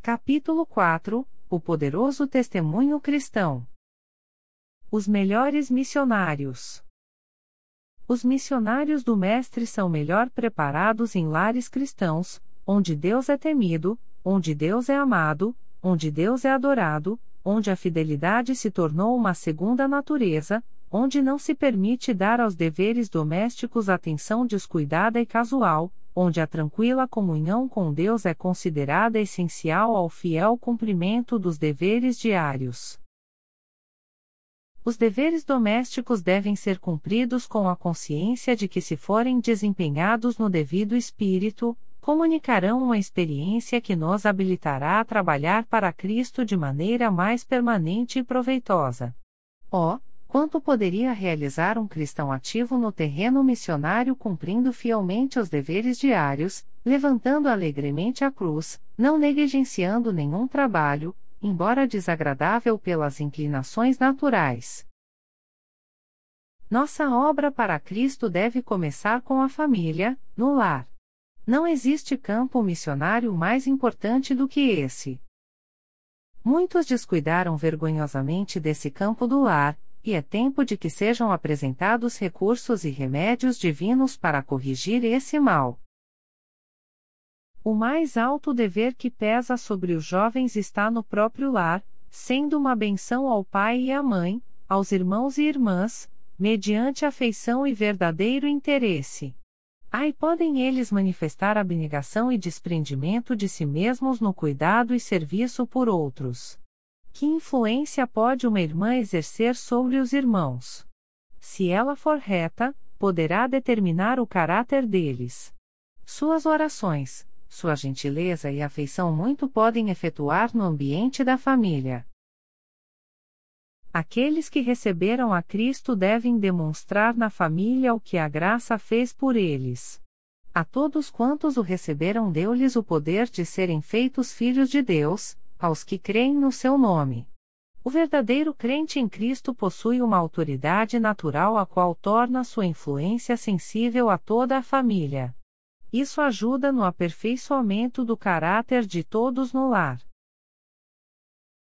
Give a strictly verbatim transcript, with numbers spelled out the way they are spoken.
Capítulo quatro. O poderoso testemunho cristão. Os melhores missionários. Os missionários do Mestre são melhor preparados em lares cristãos, onde Deus é temido, onde Deus é amado, onde Deus é adorado, onde a fidelidade se tornou uma segunda natureza, onde não se permite dar aos deveres domésticos atenção descuidada e casual, onde a tranquila comunhão com Deus é considerada essencial ao fiel cumprimento dos deveres diários. Os deveres domésticos devem ser cumpridos com a consciência de que, se forem desempenhados no devido espírito, comunicarão uma experiência que nos habilitará a trabalhar para Cristo de maneira mais permanente e proveitosa. Oh, quanto poderia realizar um cristão ativo no terreno missionário cumprindo fielmente os deveres diários, levantando alegremente a cruz, não negligenciando nenhum trabalho, embora desagradável pelas inclinações naturais. Nossa obra para Cristo deve começar com a família, no lar. Não existe campo missionário mais importante do que esse. Muitos descuidaram vergonhosamente desse campo do lar, e é tempo de que sejam apresentados recursos e remédios divinos para corrigir esse mal. O mais alto dever que pesa sobre os jovens está no próprio lar, sendo uma bênção ao pai e à mãe, aos irmãos e irmãs, mediante afeição e verdadeiro interesse. Aí podem eles manifestar abnegação e desprendimento de si mesmos no cuidado e serviço por outros. Que influência pode uma irmã exercer sobre os irmãos? Se ela for reta, poderá determinar o caráter deles. Suas orações, sua gentileza e afeição muito podem efetuar no ambiente da família. Aqueles que receberam a Cristo devem demonstrar na família o que a graça fez por eles. A todos quantos o receberam deu-lhes o poder de serem feitos filhos de Deus, aos que creem no seu nome. O verdadeiro crente em Cristo possui uma autoridade natural a qual torna sua influência sensível a toda a família. Isso ajuda no aperfeiçoamento do caráter de todos no lar.